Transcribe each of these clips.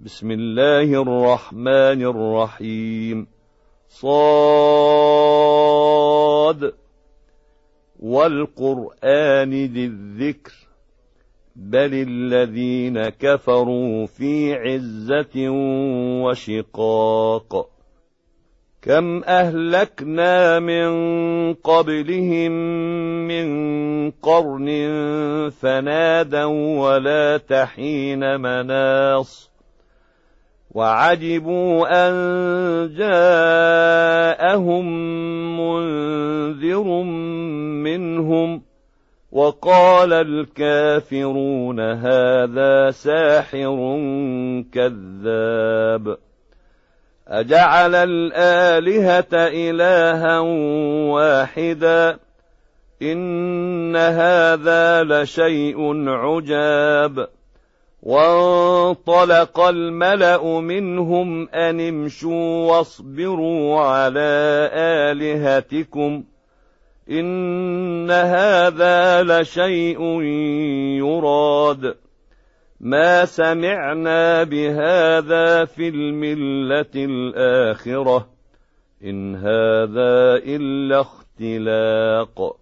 بسم الله الرحمن الرحيم. صاد والقرآن ذي الذكر بل الذين كفروا في عزة وشقاق. كم أهلكنا من قبلهم من قرن فنادوا ولا تحين مناص وعجبوا أن جاءهم منذر منهم وقال الكافرون هذا ساحر كذاب. أجعل الآلهة إلها واحدا إن هذا لشيء عجاب. وانطلق الملأ منهم أن امشوا واصبروا على آلهتكم إن هذا لشيء يراد ما سمعنا بهذا في الملة الآخرة إن هذا إلا اختلاق.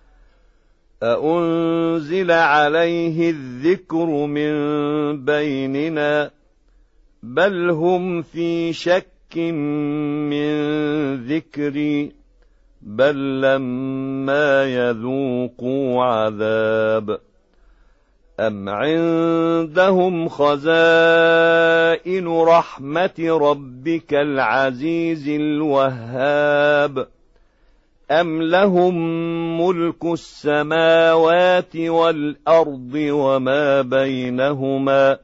أأنزل عليه الذكر من بيننا بل هم في شك من ذكري بل لما يذوقوا عذاب. أم عندهم خزائن رحمة ربك العزيز الوهاب أم لهم ملك السماوات والأرض وما بينهما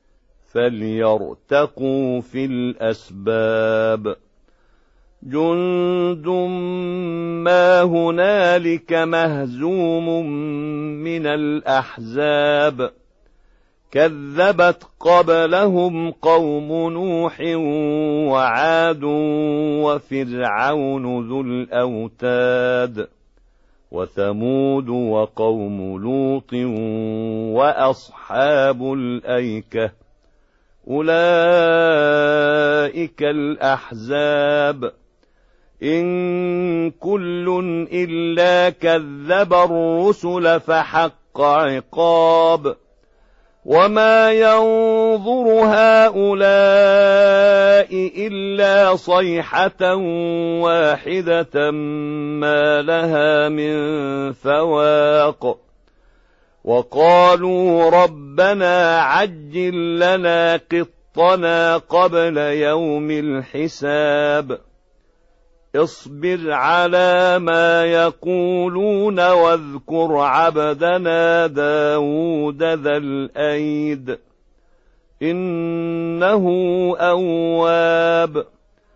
فليرتقوا في الأسباب. جند ما هنالك مهزوم من الأحزاب كذبت قبلهم قوم نوح وعاد وفرعون ذو الأوتاد وثمود وقوم لوط وأصحاب الأيكة أولئك الأحزاب إن كل إلا كذب الرسل فحق عقاب. وما ينظر هؤلاء إلا صيحة واحدة ما لها من فواق. وقالوا ربنا عجل لنا قطنا قبل يوم الحساب. اصبر على ما يقولون واذكر عبدنا داود ذا الأيد إنه أواب.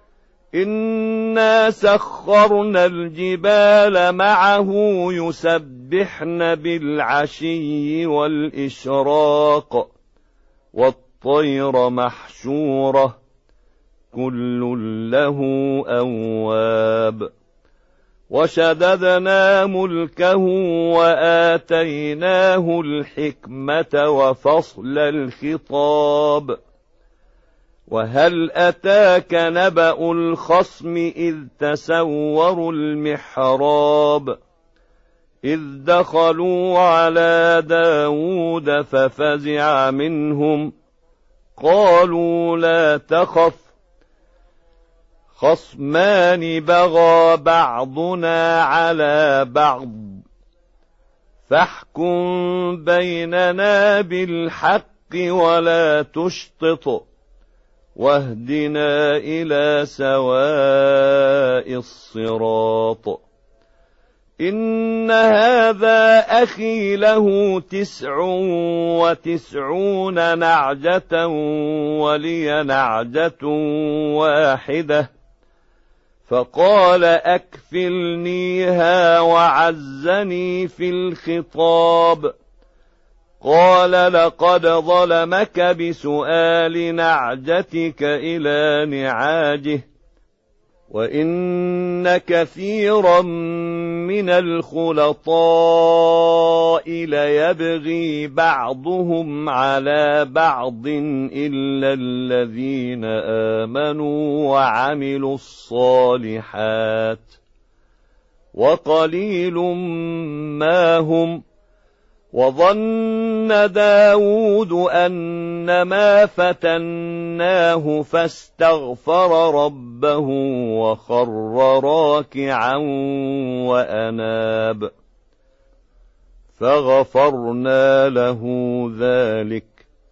إنا سخرنا الجبال معه يسبحن بالعشي والإشراق والطير محشورة كل له أواب. وشددنا ملكه وآتيناه الحكمة وفصل الخطاب. وهل أتاك نبأ الخصم إذ تسوروا المحراب إذ دخلوا على داود ففزع منهم قالوا لا تخف خصمان بغى بعضنا على بعض فاحكم بيننا بالحق ولا تشطط واهدنا إلى سواء الصراط. إن هذا أخي له 99 نعجة ولي نعجة واحدة فقال أكفلنيها وعزني في الخطاب. قال لقد ظلمك بسؤال نعجتك إلى نعاجه وإن كثيرا من الخلطاء ليبغي بعضهم على بعض إلا الذين آمنوا وعملوا الصالحات وقليل ما هم. وظن داود أنما فتناه فاستغفر ربه وخر راكعا وأناب فغفرنا له ذلك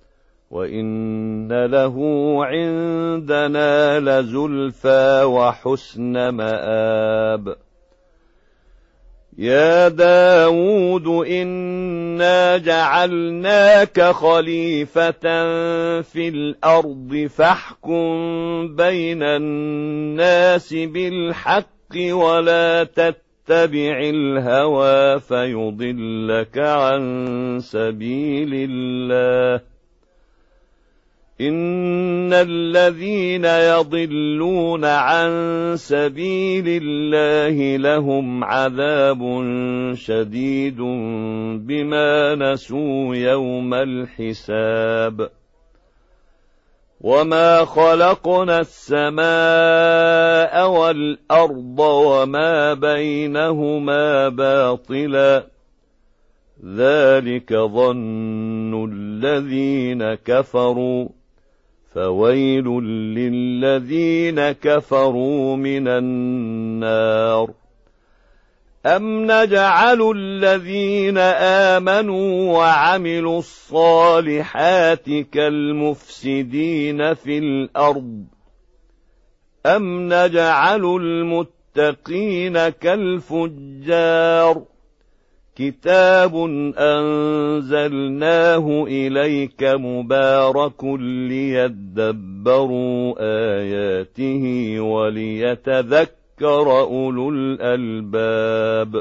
وإن له عندنا لزلفى وحسن مآب. يا داود إنا جعلناك خليفة في الأرض فاحكم بين الناس بالحق ولا تتبع الهوى فيضلك عن سبيل الله. إن الذين يضلون عن سبيل الله لهم عذاب شديد بما نسوا يوم الحساب. وما خلقنا السماء والأرض وما بينهما باطلا ذلك ظن الذين كفروا فويل للذين كفروا من النار. أم نجعل الذين آمنوا وعملوا الصالحات كالمفسدين في الأرض أم نجعل المتقين كالفجار. كتاب أنزلناه إليك مبارك ليدبروا آياته وليتذكر أولو الألباب.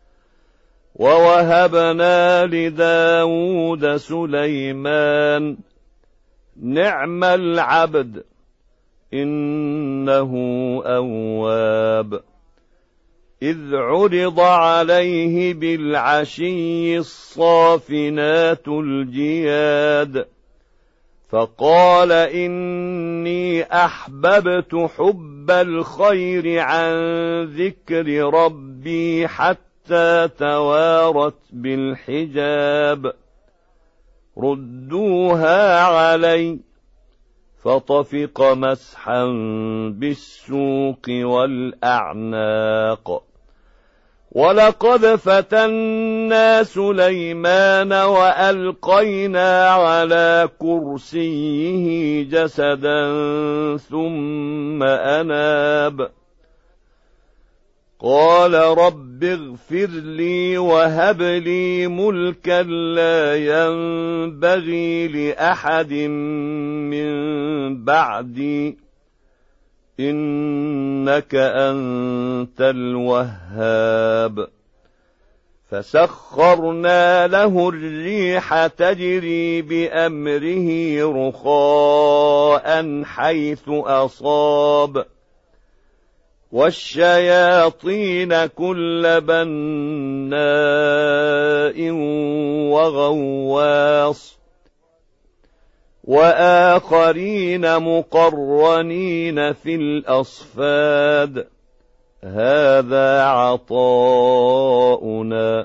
ووهبنا لداود سليمان نعم العبد إنه أواب. إذ عرض عليه بالعشي الصافنات الجياد فقال إني أحببت حب الخير عن ذكر ربي حتى توارت بالحجاب. ردوها علي فطفق مسحا بالسوق والأعناق. ولقد فتنا سليمان وألقينا على كرسيه جسدا ثم أناب قال رب اغفر لي وهب لي ملكا لا ينبغي لأحد من بعدي إنك أنت الوهاب. فسخرنا له الريح تجري بأمره رخاء حيث أصاب والشياطين كل بناء وغواص وآخرين مقرنين في الأصفاد. هذا عطاؤنا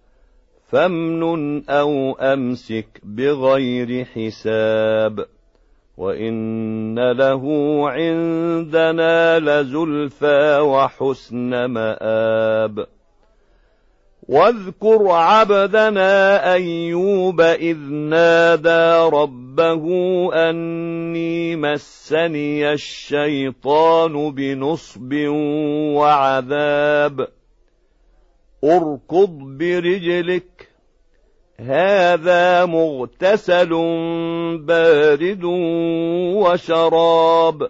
فامنن أو أمسك بغير حساب. وإن له عندنا لزلفى وحسن مآب. واذكر عبدنا أيوب إذ نادى ربه أني مسني الشيطان بنصب وعذاب. اركض برجلك هذا مغتسل بارد وشراب.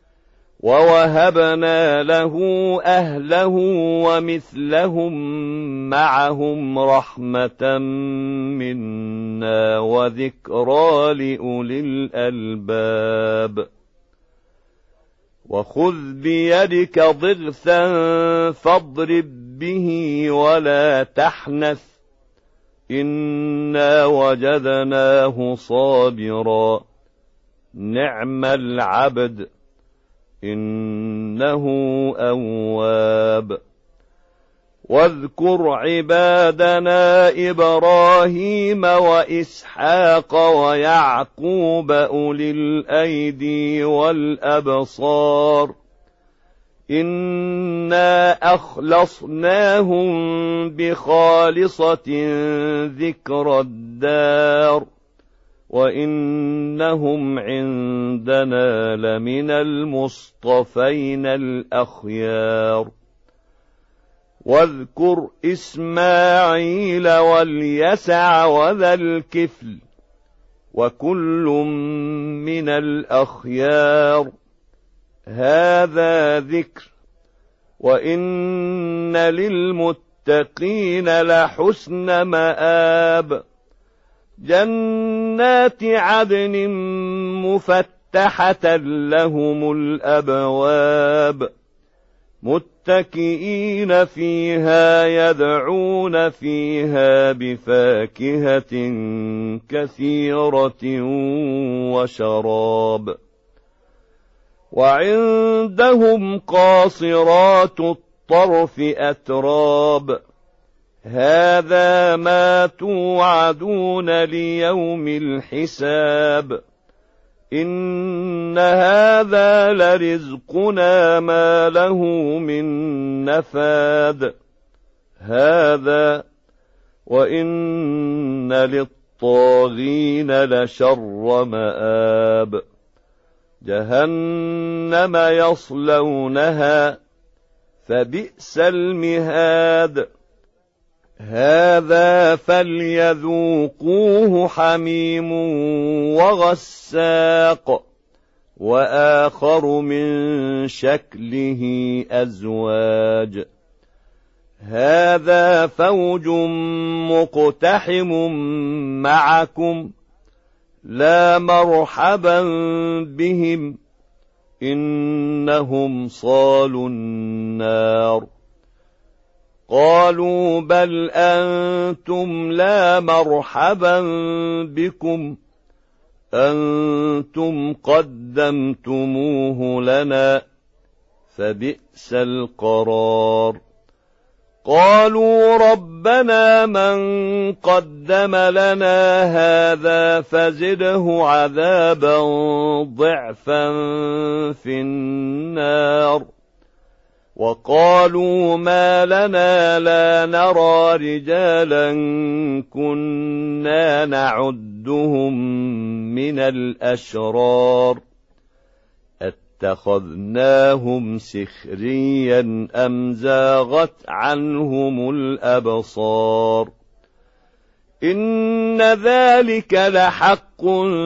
ووهبنا له أهله ومثلهم معهم رحمة منا وذكرى لأولي الألباب. وخذ بيدك ضغثا فاضرب به ولا تحنث إنا وجدناه صابرا نعم العبد إنه أواب واذكر عبادنا إبراهيم وإسحاق ويعقوب أولي الأيدي والأبصار إنا أخلصناهم بخالصة ذكر الدار وإنهم عندنا لمن المصطفين الأخيار واذكر إسماعيل واليسع وذا الكفل وكل من الأخيار هذا ذكر وإن للمتقين لحسن مآب جنات عدن مفتحة لهم الأبواب متكئين فيها يدعون فيها بفاكهة كثيرة وشراب وعندهم قاصرات الطرف أتراب هذا ما توعدون ليوم الحساب إن هذا لرزقنا ما له من نفاد هذا وإن للطاغين لشر مآب جهنم يصلونها فبئس المهاد هذا فليذوقوه حميم وغساق وآخر من شكله أزواج هذا فوج مقتحم معكم لا مرحبا بهم إنهم صالوا النار قالوا بل أنتم لا مرحبا بكم أنتم قدمتموه لنا فبئس القرار قالوا ربنا من قدم لنا هذا فزده عذابا ضعفا في النار وقالوا ما لنا لا نرى رجالا كنا نعدهم من الأشرار اتخذناهم سخريا أم زاغت عنهم الأبصار إن ذلك لحق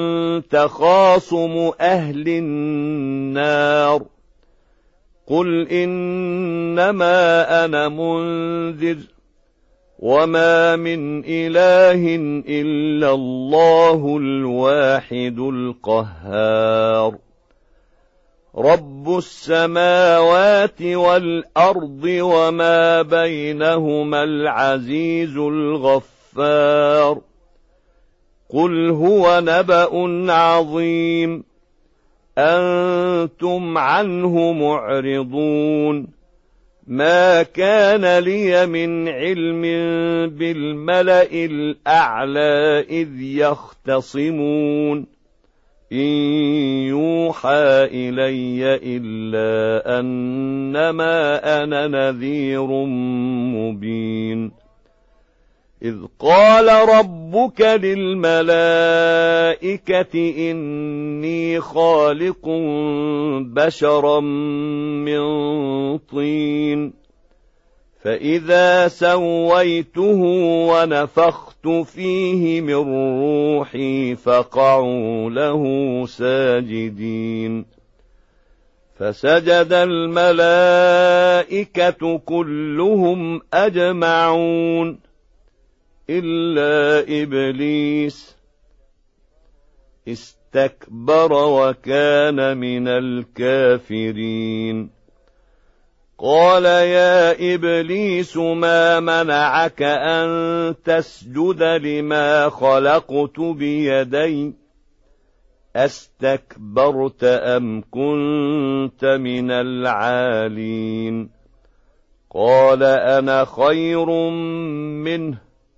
تخاصم أهل النار قل إنما أنا منذر وما من إله إلا الله الواحد القهار رب السماوات والأرض وما بينهما العزيز الغفار قل هو نبأ عظيم أنتم عنه معرضون ما كان لي من علم بالملأ الأعلى إذ يختصمون إن يوحى إلي إلا أنما أنا نذير مبين إذ قال ربك للملائكة إني خالق بشرا من طين فإذا سويته ونفخت فيه من روحي فقعوا له ساجدين فسجد الملائكة كلهم أجمعون إلا إبليس واستكبر وكان من الكافرين. قال يا إبليس ما منعك أن تسجد لما خلقت بيدي أستكبرت أم كنت من العالين؟ قال أنا خير منه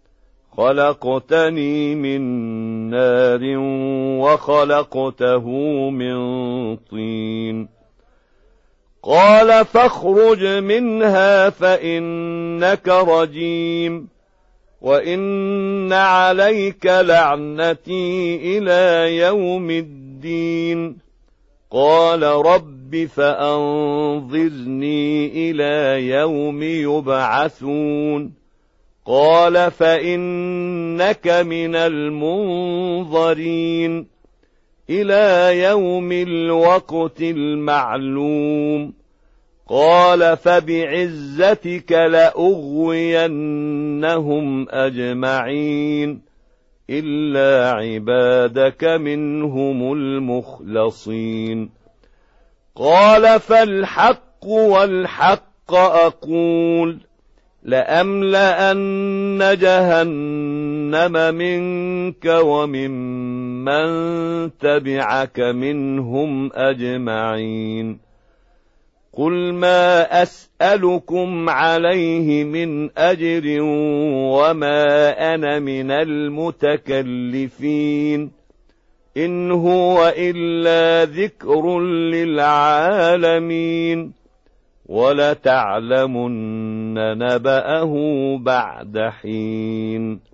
خلقتني من نار وخلقته من طين. قال فاخرج منها فإنك رجيم وإن عليك لعنتي إلى يوم الدين. قال رب فأنظرني إلى يوم يبعثون. قال فإنك من المنظرين إلى يوم الوقت المعلوم. قال فبعزتك لأغوينهم أجمعين إلا عبادك منهم المخلصين. قال فالحق والحق أقول لأملأن جهنم منك وممن تبعك منهم أجمعين. قل ما أسألكم عليه من أجر وما أنا من المتكلفين إن هو إلا ذكر للعالمين ولتعلمن نبأه بعد حين.